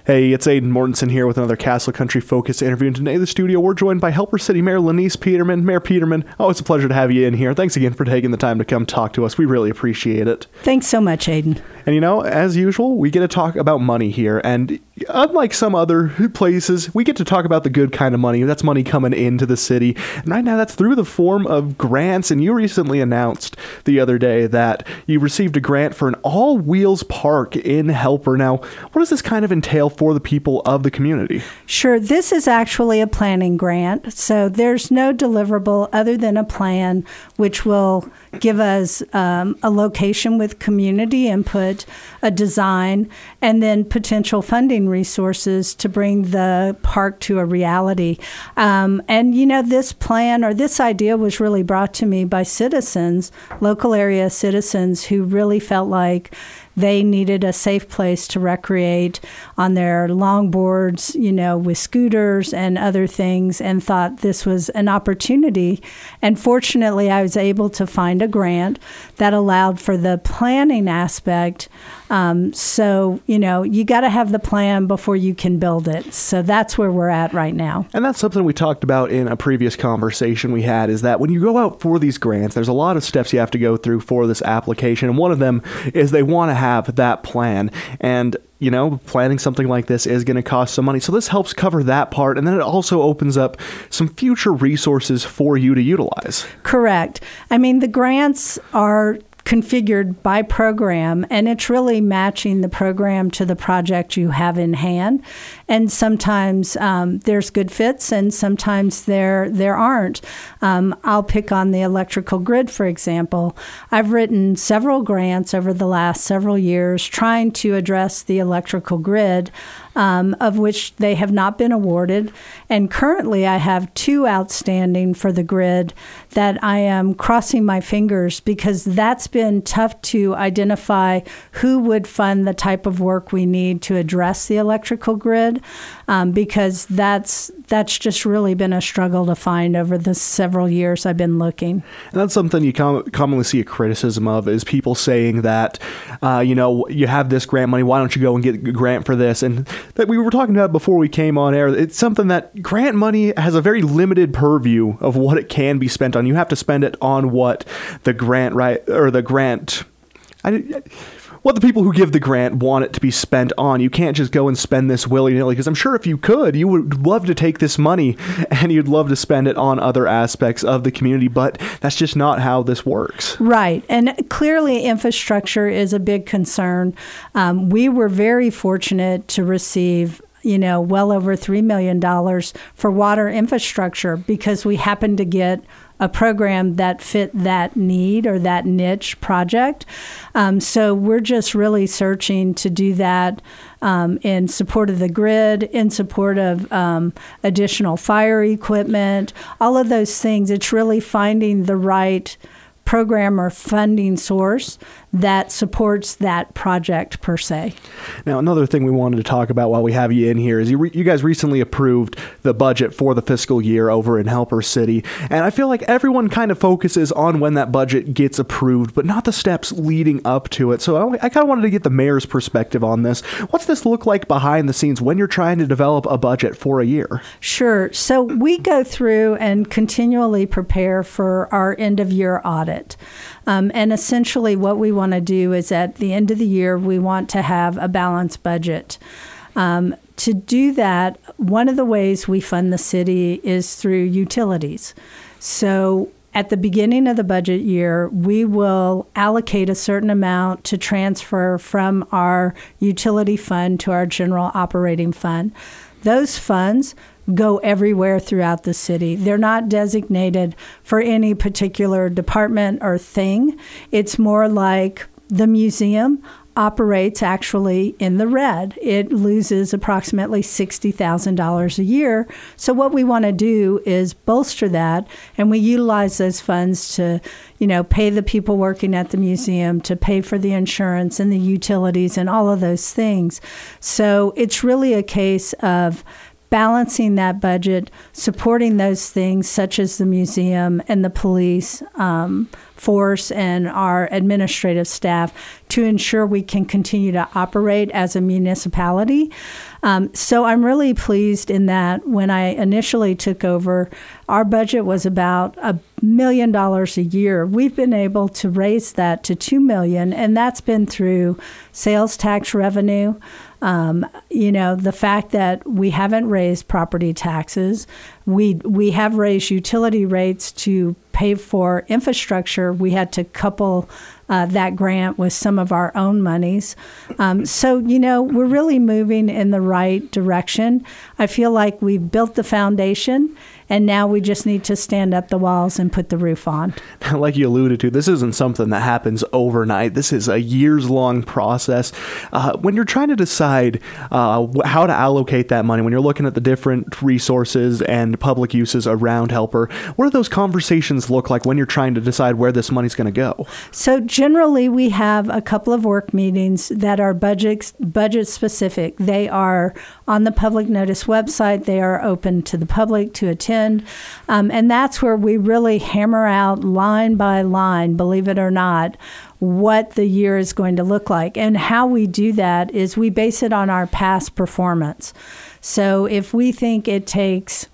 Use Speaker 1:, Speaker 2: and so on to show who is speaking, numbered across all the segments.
Speaker 1: Hey, it's Aidan Mortensen here with another Castle Country Focus interview. And today in the studio, we're joined by Helper City Mayor Lanice Peterman. Mayor Peterman, always a pleasure to have you in here. Thanks again for taking the time to come talk to us. We really appreciate it.
Speaker 2: Thanks so much, Aidan.
Speaker 1: And as usual, we get to talk about money here. And unlike some other places, we get to talk about the good kind of money. That's money coming into the city. And right now, that's through the form of grants. And you recently announced the other day that you received a grant for an all-wheels park in Helper. Now, what does this kind of entail for the people of the community?
Speaker 2: Sure. This is actually a planning grant. So there's no deliverable other than a plan, which will give us a location with community input, a design, and then potential funding resources to bring the park to a reality. This plan or this idea was really brought to me by citizens, local area citizens who really felt like they needed a safe place to recreate on their longboards, with scooters and other things, and thought this was an opportunity. And fortunately, I was able to find a grant that allowed for the planning aspect. You got to have the plan before you can build it. So that's where we're at right now.
Speaker 1: And that's something we talked about in a previous conversation we had, is that when you go out for these grants, there's a lot of steps you have to go through for this application. And one of them is they want to have that plan. And planning something like this is going to cost some money. So this helps cover that part. And then it also opens up some future resources for you to utilize.
Speaker 2: Correct. The grants are configured by program, and it's really matching the program to the project you have in hand. And sometimes there's good fits, and sometimes there aren't. I'll pick on the electrical grid, for example. I've written several grants over the last several years trying to address the electrical grid, of which they have not been awarded. And currently I have 2 outstanding for the grid that I am crossing my fingers, because that's been tough to identify who would fund the type of work we need to address the electrical grid, because that's just really been a struggle to find over the several years I've been looking.
Speaker 1: And that's something you commonly see a criticism of, is people saying that, you have this grant money, why don't you go and get a grant for this? And that we were talking about before we came on air, it's something that grant money has a very limited purview of what it can be spent on. You have to spend it on what the what the people who give the grant want it to be spent on. You can't just go and spend this willy-nilly, because I'm sure if you could, you would love to take this money and you'd love to spend it on other aspects of the community, but that's just not how this works.
Speaker 2: Right. And clearly infrastructure is a big concern. We were very fortunate to receive well over $3 million for water infrastructure, because we happened to get a program that fit that need or that niche project. So we're just really searching to do that in support of the grid, in support of additional fire equipment, all of those things. It's really finding the right program or funding source that supports that project per se.
Speaker 1: Now, another thing we wanted to talk about while we have you in here is you guys recently approved the budget for the fiscal year over in Helper City. And I feel like everyone kind of focuses on when that budget gets approved, but not the steps leading up to it. So I kind of wanted to get the mayor's perspective on this. What's this look like behind the scenes when you're trying to develop a budget for a year?
Speaker 2: Sure. So we go through and continually prepare for our end of year audit. And essentially what we want to do is at the end of the year, we want to have a balanced budget. To do that, one of the ways we fund the city is through utilities. So at the beginning of the budget year, we will allocate a certain amount to transfer from our utility fund to our general operating fund. Those funds go everywhere throughout the city. They're not designated for any particular department or thing. It's more like the museum operates actually in the red. It loses approximately $60,000 a year. So what we want to do is bolster that, and we utilize those funds to, pay the people working at the museum, to pay for the insurance and the utilities and all of those things. So it's really a case of balancing that budget, supporting those things such as the museum and the police, force and our administrative staff to ensure we can continue to operate as a municipality. So I'm really pleased in that when I initially took over, our budget was about $1 million a year. We've been able to raise that to $2 million, and that's been through sales tax revenue. The fact that we haven't raised property taxes, we have raised utility rates to pay for infrastructure. We had to couple that grant with some of our own monies. So we're really moving in the right direction. I feel like we've built the foundation, and now we just need to stand up the walls and put the roof on.
Speaker 1: Like you alluded to, this isn't something that happens overnight. This is a years-long process. When you're trying to decide how to allocate that money, when you're looking at the different resources and public uses around Helper, what do those conversations look like when you're trying to decide where this money's going to go?
Speaker 2: So generally, we have a couple of work meetings that are budget specific. They are on the public notice website. They are open to the public to attend. And that's where we really hammer out line by line, believe it or not, what the year is going to look like. And how we do that is we base it on our past performance. So if we think it takes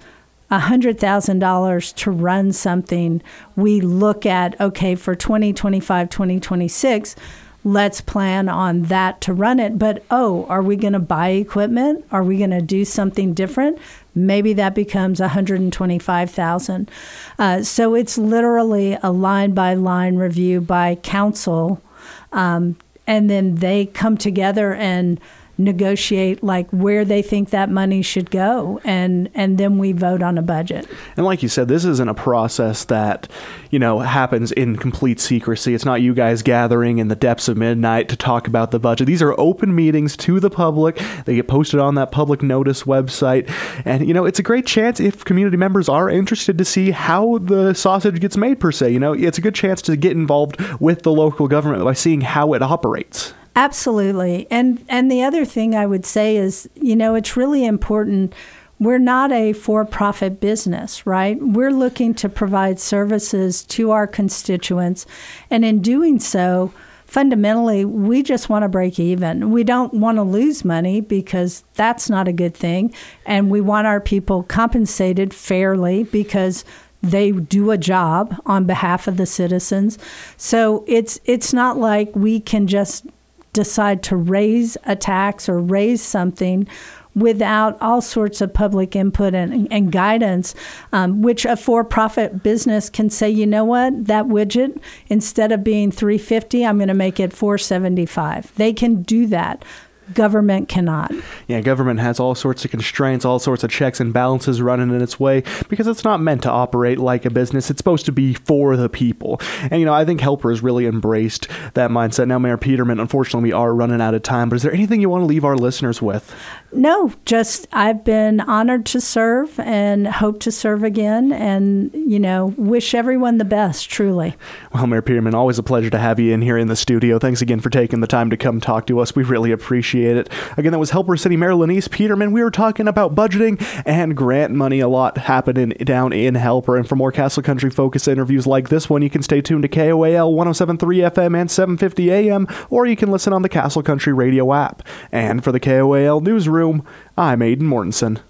Speaker 2: $100,000 to run something, we look at, okay, for 2025, 2026, let's plan on that to run it. But, are we going to buy equipment? Are we going to do something different? Maybe that becomes $125,000. So it's literally a line-by-line review by council, and then they come together and negotiate like where they think that money should go, and then we vote on a budget.
Speaker 1: And like you said, this isn't a process that happens in complete secrecy. It's not you guys gathering in the depths of midnight to talk about the budget. These are open meetings to the public. They get posted on that public notice website, and it's a great chance if community members are interested to see how the sausage gets made, per se. It's a good chance to get involved with the local government by seeing how it operates.
Speaker 2: Absolutely. And the other thing I would say is, it's really important. We're not a for-profit business, right? We're looking to provide services to our constituents. And in doing so, fundamentally, we just want to break even. We don't want to lose money because that's not a good thing. And we want our people compensated fairly because they do a job on behalf of the citizens. So it's not like we can just decide to raise a tax or raise something without all sorts of public input and guidance, which a for-profit business can say, you know what, that widget, instead of being $350, I'm going to make it $475. They can do that. Government cannot. Yeah,
Speaker 1: government has all sorts of constraints, all sorts of checks and balances running in its way because it's not meant to operate like a business. It's supposed to be for the people. And, I think Helper has really embraced that mindset. Now, Mayor Peterman, unfortunately, we are running out of time, but is there anything you want to leave our listeners with?
Speaker 2: No, just I've been honored to serve and hope to serve again and, wish everyone the best, truly.
Speaker 1: Well, Mayor Peterman, always a pleasure to have you in here in the studio. Thanks again for taking the time to come talk to us. We really appreciate it. Again, that was Helper City Mayor Lenise Peterman. We were talking about budgeting and grant money. A lot happening down in Helper. And for more Castle Country focused interviews like this one, you can stay tuned to KOAL 107.3 FM and 750 AM, or you can listen on the Castle Country radio app. And for the KOAL Newsroom, I'm Aidan Mortensen.